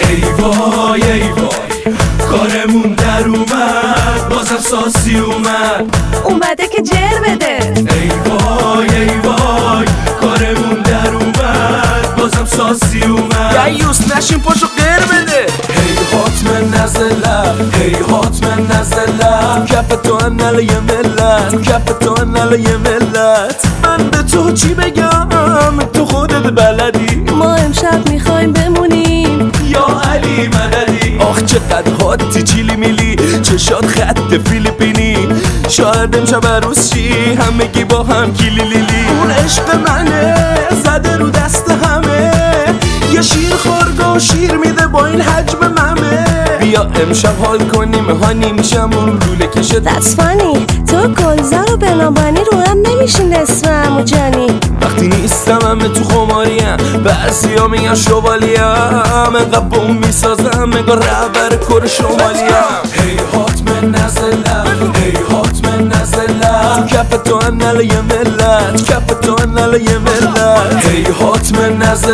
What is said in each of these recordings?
ای وای ای وای کارمون در اومد، بازم ساسی اومده که جر بده. ای وای کارمون در اومد، بازم ساسی یوس نشین پاشو غیر بده. هی حتما نزله کف تو انال یه ملت، کف تو انال یه ملت. من به تو چی بگم تو خودت بلدی. ما امشب میخوایم بمونیم یا علی مددی. آخ چقدر هاتی چیلی میلی، چشات خط فیلیپینی. شاید امشب عروس شی همگی با هم کیلی لیلی. اون عشق منه زده رو دست همه، یه شیر خورده و شیر میده با این حجم ممه. بیا امشب حال کنیم هانی میشم اون لوله کشه. That's funny تو گلزار و بنابانی رو هم نمیشین اسم عمو جانی. وقتی نیستم همه تو خماریم، بعضی ها میگن شوالیم. انقدر بوم میسازم انگار رهبر کر شمالیم. هی حتما نزله کف تو انال یه ملت، کف تو انال یه ملت. هی حتما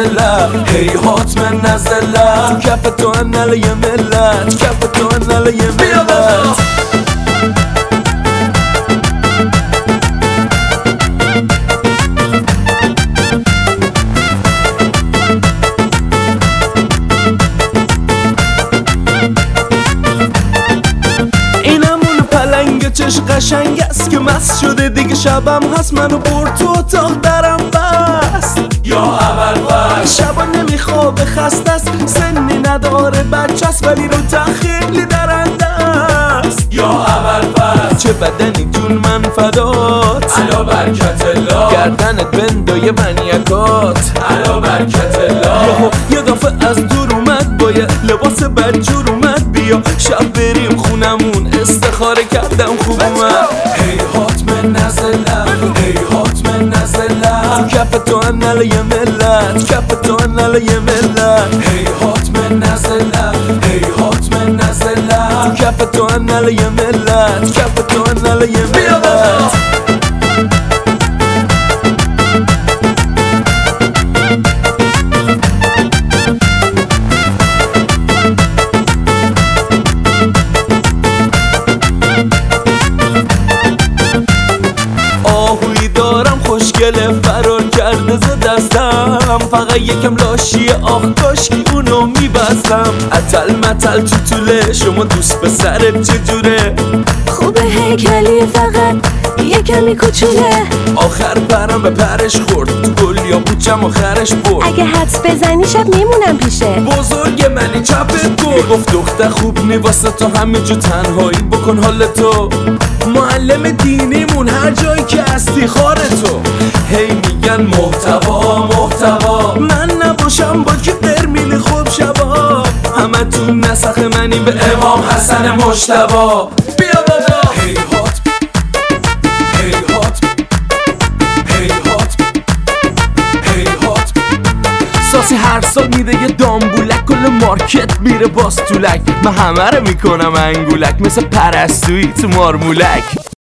نزله کف تو انال یه ملت، کف تو انال یه ملت. چش قشنگ است که مست شده دیگه، شبم هست منو برد تو اتاق درم بست. یا اول بس شبا نمیخوابه خسته است، سنی نداره بچه است ولی رو خیلی درنده است. یا اول بس چه بدنی جون من فدات، علا برکت الله. گردنت بندای منیکات، علا برکت الله. یه دفعه از دور اومد با یه لباس بدجور اومد. بیا شب بریم خونمون استخاره کردم خوب اومد. هی حتما نزله کف تو انال یه ملت، کف تو انال یه ملت. هی حتما نزله کف تو انال یه ملت، کف تو انال یه ملت. آهوی دارم خوشگله فرار کرده ز دستم، فقط یکم لاشیه آخ کاشکی اونو میبستم. اتل متل تو طوله شما دوست به سرت چجوره. خوبه هیکلی فقط یه کمی کوچوله. آخر پرم به پرش خورد تو گل یا بوچم آخرش برد. اگه حدس بزنی شب میمونم پیشه. بزرگ منی چپت گفت گفت دختر خوب نی واسه تو همه جو تنهایی بکن حال تو. معلم دینیمون هر جایی که هستی خار تو. هی میگن محتوا من نباشم با که قرمین خوب شبا. همه تو نسخ منی به امام حسن مجتبی. بیا بابا هی ساسی هر سال میده یه دامبولک، کل مارکت میره باز طولک. من همه رو میکنم انگولک مثل پرستویی تو مارمولک.